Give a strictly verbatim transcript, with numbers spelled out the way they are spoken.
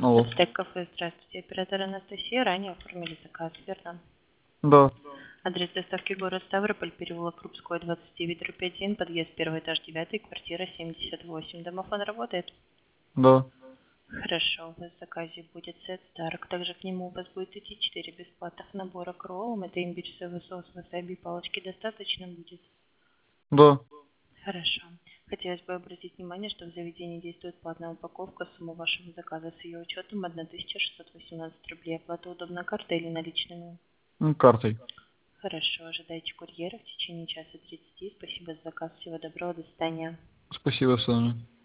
Алло. Стек кафе, здравствуйте. Оператор Анастасия, ранее оформили заказ, верно? Да. Адрес доставки город Ставрополь, переулок Крупской, двадцать девять, дробь один, подъезд первый этаж девятый, квартира семьдесят восемь. Домофон работает? Да. Хорошо, у вас в заказе будет сет Старк. Также к нему у вас будет идти четыре бесплатных набора к роллам. Это имбирь, соевый соус, васаби, палочки достаточно будет? Да. Хорошо. Хотелось бы обратить внимание, что в заведении действует платная упаковка. Сумма вашего заказа с ее учетом тысяча шестьсот восемнадцать рублей. Оплата удобна картой или наличными? Ну, картой. Хорошо. Ожидайте курьера в течение часа тридцати. Спасибо за заказ. Всего доброго. До свидания. Спасибо, Саня.